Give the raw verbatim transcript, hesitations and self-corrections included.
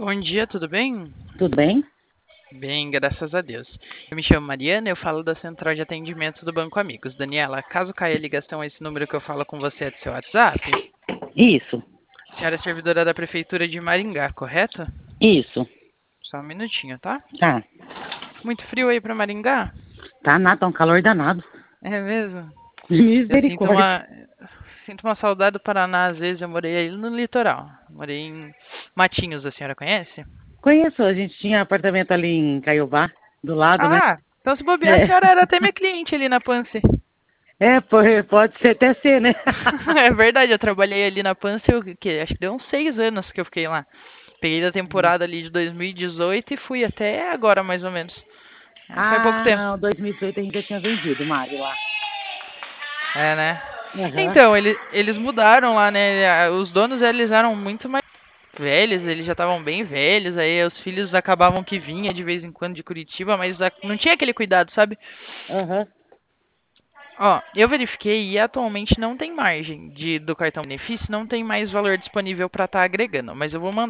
Bom dia, tudo bem? Tudo bem? Bem, graças a Deus. Eu me chamo Mariana, eu falo da central de atendimento do Banco Amigos. Daniela, caso caia a ligação a esse número que eu falo com você é do seu WhatsApp, Isso, a senhora é servidora da Prefeitura de Maringá, correto? isso. Só um minutinho, tá? Tá. Muito frio aí pra Maringá? Tá nada, tá um calor danado. É mesmo? Eu sinto Misericórdia. uma, sinto uma saudade do Paraná, às vezes eu morei aí no litoral. Morei em Matinhos, a senhora conhece? Conheço, a gente tinha apartamento ali em Caiobá, do lado, né? Ah, então se bobear, a É, senhora era até minha cliente ali na Pance. é pô- pode ser até ser, né? É verdade, eu trabalhei ali na Pance, eu, que, acho que deu uns seis anos que eu fiquei lá. Peguei da temporada ali de dois mil e dezoito e fui até agora, mais ou menos. É, foi pouco Ah, tempo. não, dois mil e dezoito a gente já tinha vendido, Mário, lá. É, né? Aham, Então, ele, eles mudaram lá, né? Os donos, eles eram muito mais velhos, eles já estavam bem velhos, aí os filhos acabavam que vinha de vez em quando de Curitiba, mas a- não tinha aquele cuidado, sabe? aham. Ó, eu verifiquei e atualmente não tem margem de, do cartão benefício, não tem mais valor disponível para estar agregando, mas eu vou mandar